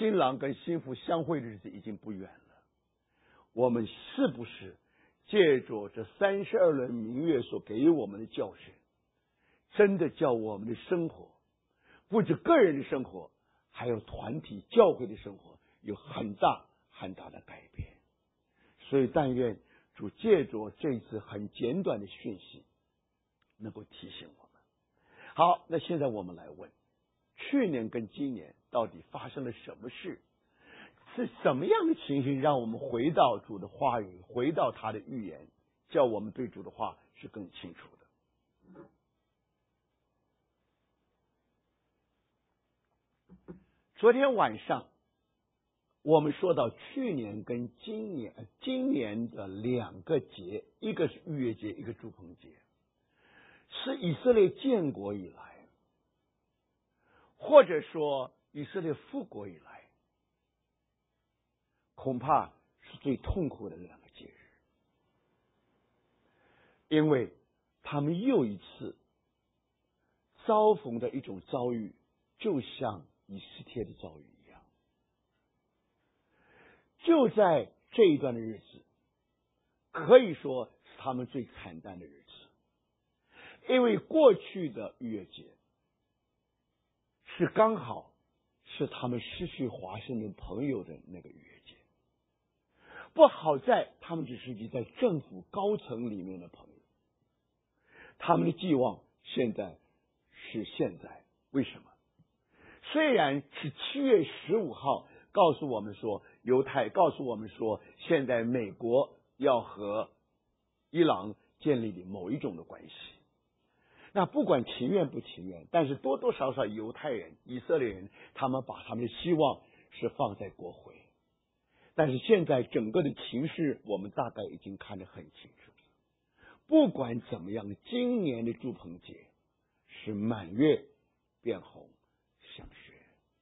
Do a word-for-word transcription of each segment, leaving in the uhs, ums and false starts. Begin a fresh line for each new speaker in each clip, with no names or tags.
新郎跟新妇相会的日子已经不远了。我们是不是借着这三十二轮明月所给予我们的教训，真的叫我们的生活，不止个人的生活，还有团体教会的生活有很大很大的改变？所以但愿主借着这次很简短的讯息能够提醒我们。好，那现在我们来问，去年跟今年到底发生了什么事？是什么样的情形让我们回到主的话语，回到他的预言，叫我们对主的话是更清楚的？昨天晚上我们说到去年跟今年，今年的两个节，一个是逾越节，一个住棚节，是以色列建国以来，或者说以色列复国以来，恐怕是最痛苦的两个节日，因为他们又一次遭逢的一种遭遇，就像以斯帖的遭遇一样。就在这一段的日子，可以说是他们最惨淡的日子，因为过去的逾越节是刚好是他们失去华盛顿朋友的那个逾越节。不好在他们只是在政府高层里面的朋友，他们的寄望现在是现在。为什么？虽然是七月十五号告诉我们说，犹太告诉我们说，现在美国要和伊朗建立的某一种的关系，那不管情愿不情愿，但是多多少少犹太人、以色列人，他们把他们的希望是放在国会。但是现在整个的情势，我们大概已经看得很清楚。不管怎么样，今年的住棚节是满月变红像雪。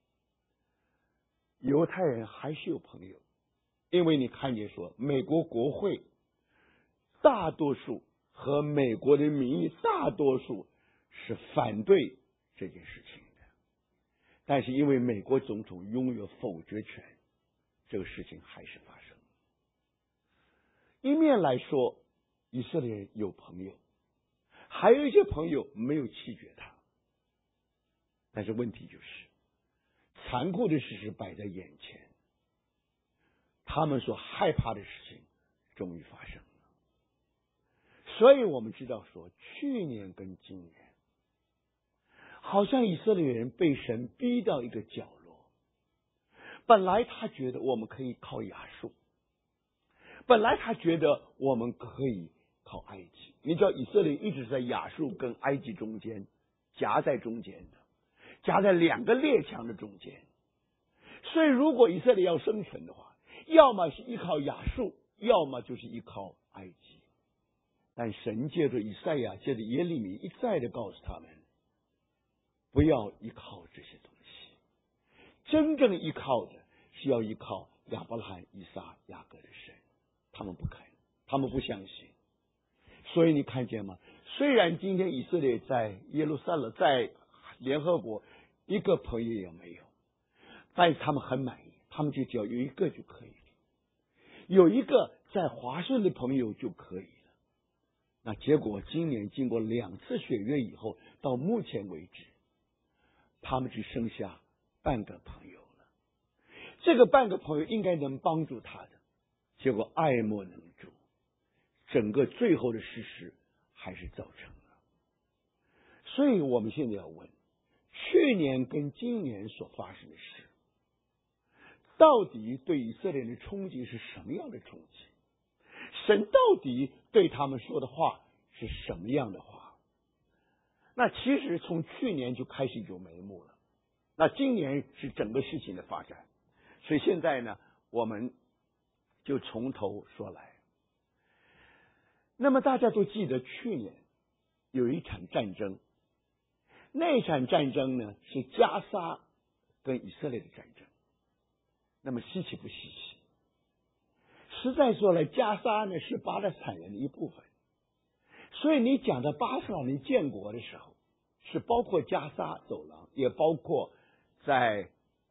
犹太人还是有朋友，因为你看见说，美国国会大多数和美国的民意大多数是反对这件事情的，但是因为美国总统拥有否决权，这个事情还是发生。一面来说，以色列人有朋友，还有一些朋友没有弃绝他。但是问题就是，残酷的事实摆在眼前，他们所害怕的事情终于发生了。所以我们知道说，去年跟今年，好像以色列人被神逼到一个角落。本来他觉得我们可以靠亚述，本来他觉得我们可以靠埃及。你知道以色列一直在亚述跟埃及中间夹在中间的，夹在两个列强的中间。所以如果以色列要生存的话，要么是依靠亚述，要么就是依靠埃及。但神借着以赛亚，借着耶利米一再的告诉他们，不要依靠这些东西，真正依靠的是要依靠亚伯拉罕、以撒、雅各的神。他们不肯，他们不相信。所以你看见吗？虽然今天以色列在耶路撒冷，在联合国一个朋友也没有，但是他们很满意，他们就只要有一个就可以了，有一个在华盛顿的朋友就可以了。那结果今年经过两次选约以后，到目前为止，他们只剩下半个朋友了。这个半个朋友应该能帮助他的，结果爱莫能助，整个最后的事实还是造成了。所以我们现在要问，去年跟今年所发生的事，到底对以色列人的冲击是什么样的冲击？神到底对他们说的话是什么样的话？那其实从去年就开始有眉目了，那今年是整个事情的发展。所以现在呢，我们就从头说来。那么大家都记得去年有一场战争，那场战争呢是加沙跟以色列的战争。那么稀奇不稀奇？实在说来，加沙呢是巴勒斯坦人的一部分，所以你讲到巴勒斯坦人建国的时候，是包括加沙走廊，也包括在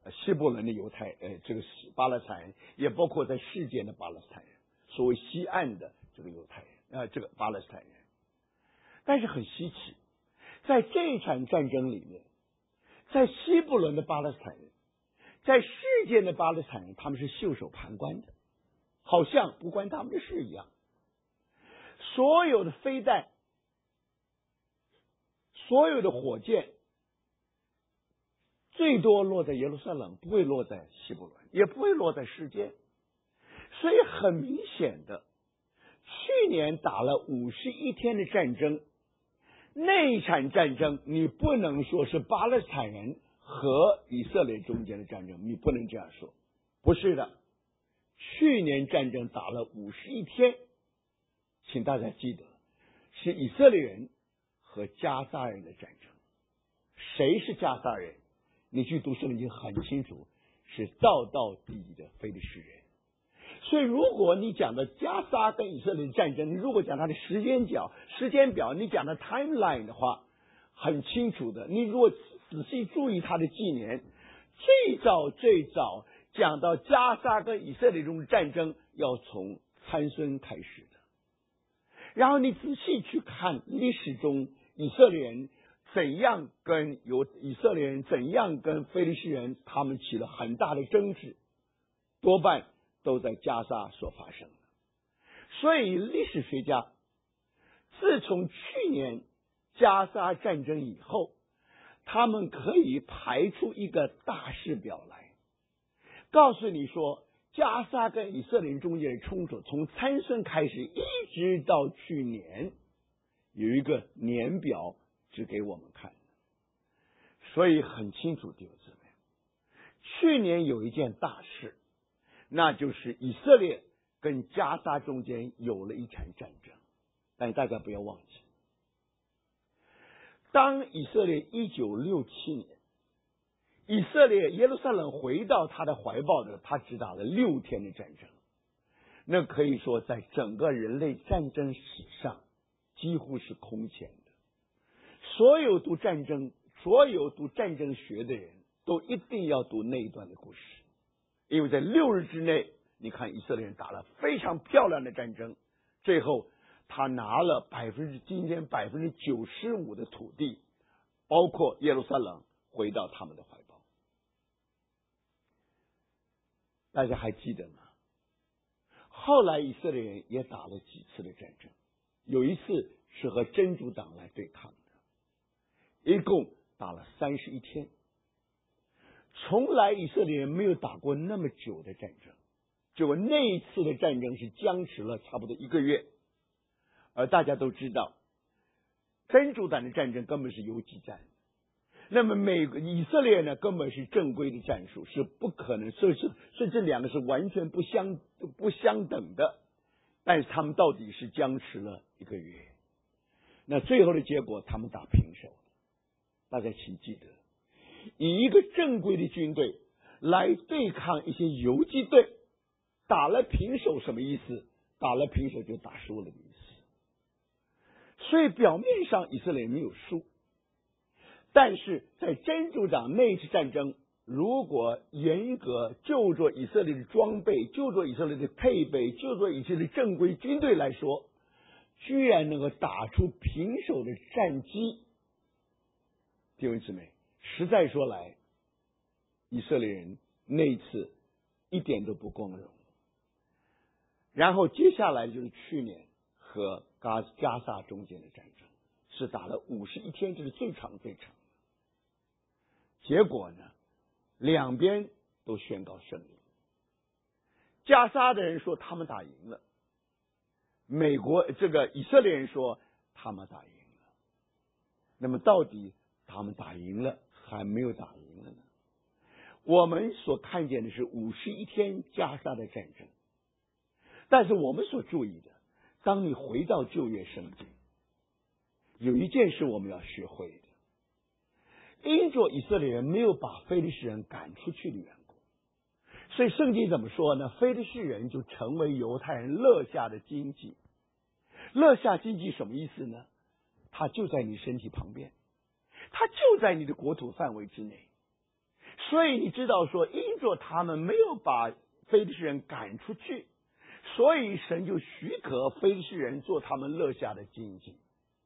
希伯伦的犹太呃这个巴勒斯坦人，也包括在世界的巴勒斯坦人，所谓西岸的这个犹太人呃这个巴勒斯坦人。但是很稀奇，在这一场战争里面，在希伯伦的巴勒斯坦人，在世界的巴勒斯坦人，他们是袖手旁观的，好像不关他们的事一样。所有的飞弹，所有的火箭，最多落在耶路撒冷，不会落在希伯伦，也不会落在世界。所以很明显的，去年打了五十一天的战争，那一场战争你不能说是巴勒斯坦人和以色列中间的战争，你不能这样说，不是的。去年战争打了五十一天，请大家记得，是以色列人和加沙人的战争。谁是加沙人？你去读圣经很清楚，是道到底的非利士人。所以如果你讲的加沙跟以色列的战争，你如果讲它的时间表时间表你讲的 timeline 的话，很清楚的。你如果仔细注意它的纪年，最早最早讲到加沙跟以色列中的战争要从参孙开始的。然后你仔细去看历史中以色列人怎样跟有以色列人怎样跟非利士人他们起了很大的争执，多半都在加沙所发生的。所以历史学家自从去年加沙战争以后，他们可以排出一个大势表来，告诉你说加沙跟以色列人中间的冲突从参孙开始一直到去年，有一个年表指给我们看。所以很清楚弟兄姊妹，去年有一件大事，那就是以色列跟加沙中间有了一场战争。但大家不要忘记，当以色列一九六七年以色列耶路撒冷回到他的怀抱的，他只打了六天的战争，那可以说在整个人类战争史上几乎是空前的。所有读战争所有读战争学的人都一定要读那一段的故事，因为在六日之内，你看以色列人打了非常漂亮的战争，最后他拿了百分之今天百分之九十五的土地，包括耶路撒冷，回到他们的怀抱。大家还记得吗？后来以色列人也打了几次的战争，有一次是和真主党来对抗的，一共打了三十一天。从来以色列人没有打过那么久的战争，结果那一次的战争是僵持了差不多一个月。而大家都知道，真主党的战争根本是游击战，那么美以色列呢根本是正规的战术，是不可能，所以是所以这两个是完全不相不相等的。但是他们到底是僵持了一个月，那最后的结果他们打平手了。大家请记得，以一个正规的军队来对抗一些游击队，打了平手什么意思？打了平手就打输了的意思。所以表面上以色列没有输，但是在真主党那一次战争，如果严格就着以色列的装备，就着以色列的配备，就着以色列正规军队来说，居然能够打出平手的战绩，弟兄姊妹，实在说来，以色列人那一次一点都不光荣。然后接下来就是去年和加加沙中间的战争，是打了五十一天，这是最长最长的。结果呢，两边都宣告胜利。加沙的人说他们打赢了，美国这个以色列人说他们打赢了。那么到底他们打赢了还没有打赢了呢？我们所看见的是五十一天加沙的战争，但是我们所注意的，当你回到旧约圣经，有一件事我们要学会的，因着以色列人没有把非利士人赶出去的缘故，所以圣经怎么说呢？非利士人就成为犹太人勒下的荆棘。勒下荆棘什么意思呢？他就在你身体旁边，他就在你的国土范围之内。 所以你知道说，因着他们没有把非利士人赶出去，所以神就许可非利士人做他们乐下的经济。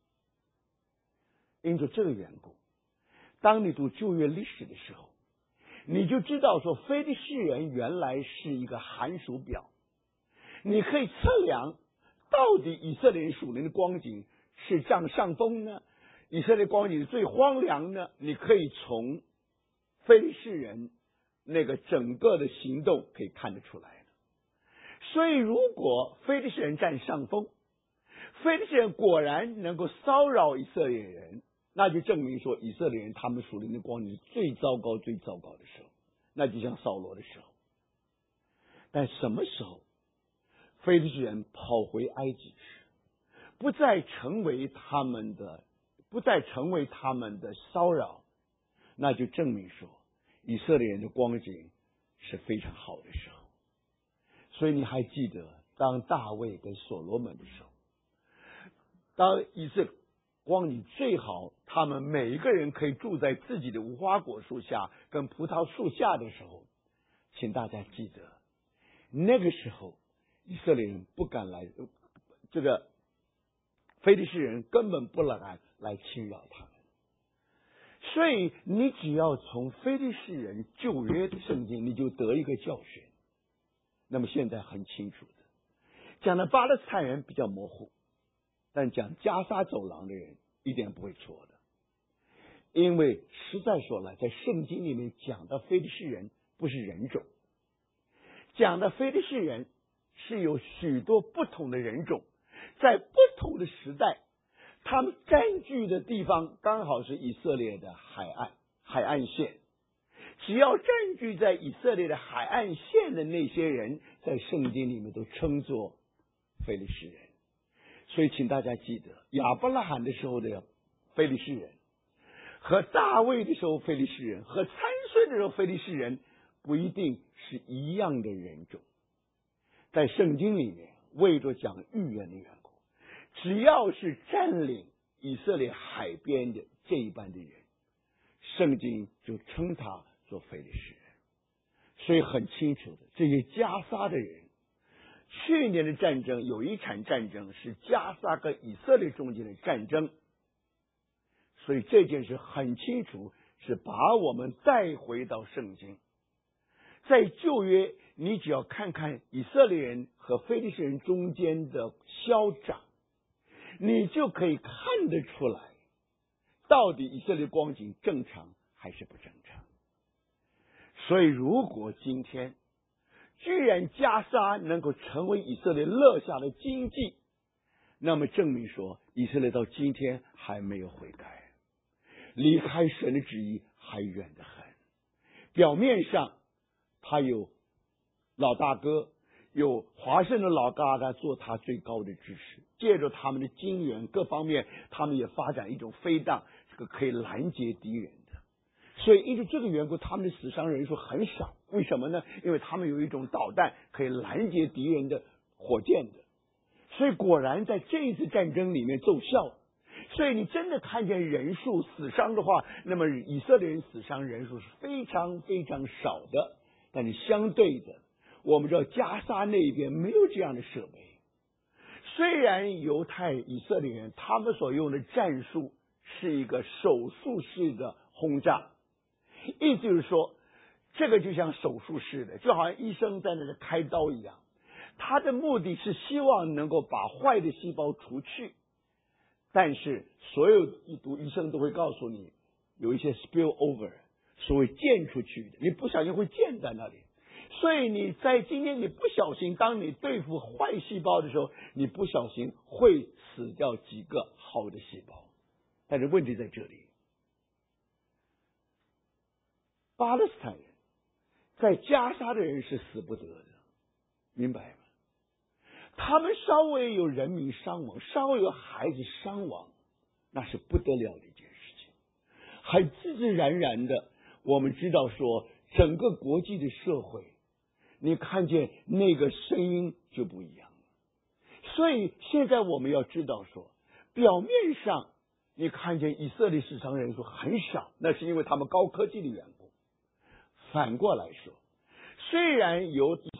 因着这个缘故，当你读旧约历史的时候，你就知道说，非利士人原来是一个寒暑表，你可以测量到底以色列人属灵的光景是占上风呢，以色列光景最荒凉呢？你可以从非利士人那个整个的行动可以看得出来的。所以如果非利士人占上风，非利士人果然能够骚扰以色列人，那就证明说以色列人他们属灵的光景最糟糕最糟糕的时候，那就像扫罗的时候。但什么时候非利士人跑回埃及去，不再成为他们的不再成为他们的骚扰，那就证明说以色列人的光景是非常好的时候。所以你还记得当大卫跟所罗门的时候，当以色列光景最好，他们每一个人可以住在自己的无花果树下跟葡萄树下的时候，请大家记得那个时候以色列人不敢来，这个非利士人根本不来来侵扰他们。所以你只要从非利士人旧约的圣经，你就得一个教训。那么现在很清楚的，讲的巴勒斯坦人比较模糊，但讲加沙走廊的人一点不会错的。因为实在说来，在圣经里面讲的非利士人不是人种，讲的非利士人是有许多不同的人种，在不同的时代，他们占据的地方刚好是以色列的海岸海岸线。只要占据在以色列的海岸线的那些人，在圣经里面都称作非利士人。所以请大家记得，亚伯拉罕的时候的非利士人和大卫的时候非利士人和参孙的时候非利士人不一定是一样的人种。在圣经里面为着讲预言的缘故，只要是占领以色列海边的这一般的人，圣经就称他做非利士人。所以很清楚的，这些加沙的人，去年的战争有一场战争是加沙跟以色列中间的战争，所以这件事很清楚，是把我们带回到圣经。在旧约，你只要看看以色列人和非利士人中间的消长，你就可以看得出来，到底以色列光景正常还是不正常。所以如果今天居然加沙能够成为以色列乐下的经济，那么证明说以色列到今天还没有悔改，离开神的旨意还远得很。表面上他有老大哥，有华盛顿老疙瘩做他最高的支持，借着他们的金援各方面，他们也发展一种飞弹，这个可以拦截敌人的。所以因为这个缘故，他们的死伤人数很少。为什么呢？因为他们有一种导弹可以拦截敌人的火箭的。所以果然在这一次战争里面奏效。所以你真的看见人数死伤的话，那么以色列人死伤人数是非常非常少的。但是相对的，我们知道加沙那边没有这样的设备。虽然犹太以色列人他们所用的战术是一个手术式的轰炸，意思就是说，这个就像手术式的，就好像医生在那里开刀一样，他的目的是希望能够把坏的细胞除去。但是所有一读医生都会告诉你，有一些 spill over， 所谓溅出去的，你不小心会溅在那里。所以你在今天你不小心，当你对付坏细胞的时候，你不小心会死掉几个好的细胞。但是问题在这里，巴勒斯坦人在加沙的人是死不得的，明白吗？他们稍微有人民伤亡，稍微有孩子伤亡，那是不得了的一件事情。还自自然然的，我们知道说，整个国际的社会，你看见那个声音就不一样了。所以现在我们要知道说，表面上你看见以色列死伤人数很少，那是因为他们高科技的缘故。 反过来说，虽然有